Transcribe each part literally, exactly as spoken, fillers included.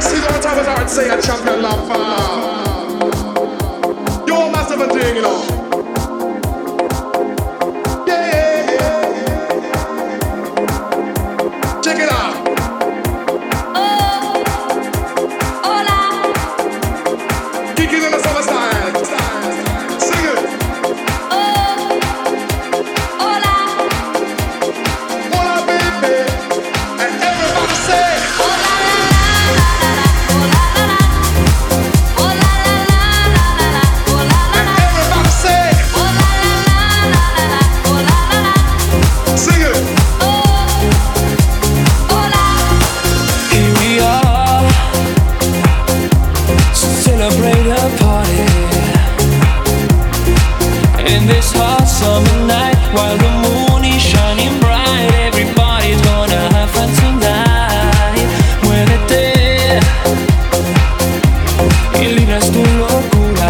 sit on top of our say a champion love for. You're massive and thing, you know. Yeah, yeah, yeah. Check it out. Kicking in the summer style. Sing it. Hola, baby. And everybody say. Celebrate a party in this hot summer night while the moon is shining bright. Everybody's gonna have fun tonight. Muévete y libras tu locura.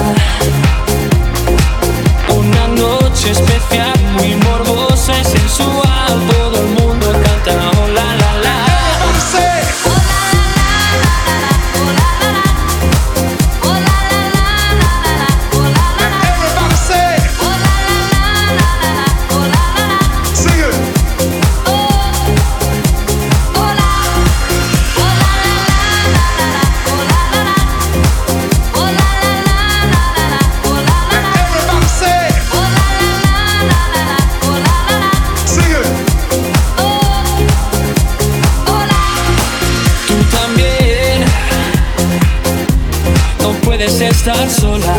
Una noche especial, muy morbosa y sensual. Todo el mundo canta oh la la la. Estar sola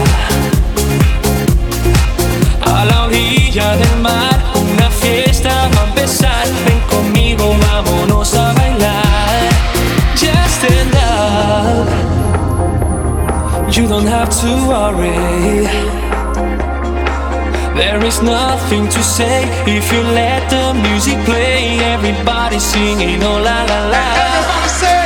a la orilla del mar, una fiesta va a empezar. Ven conmigo, vámonos a bailar. Just stand up, you don't have to worry. There is nothing to say if you let the music play. Everybody singing oh la la la. Everybody say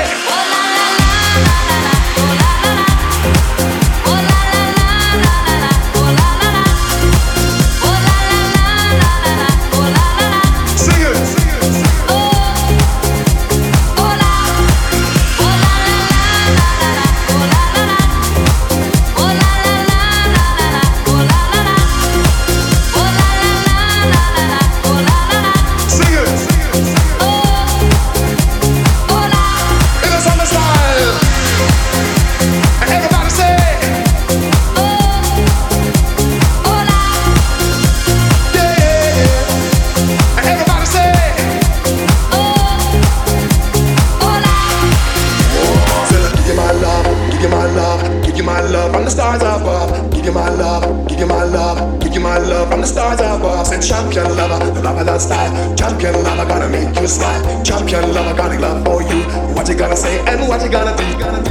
champion lover, the lover that style. Champion lover gonna make you smile. Champion lover got a love for you. What you gonna say and what you gonna do?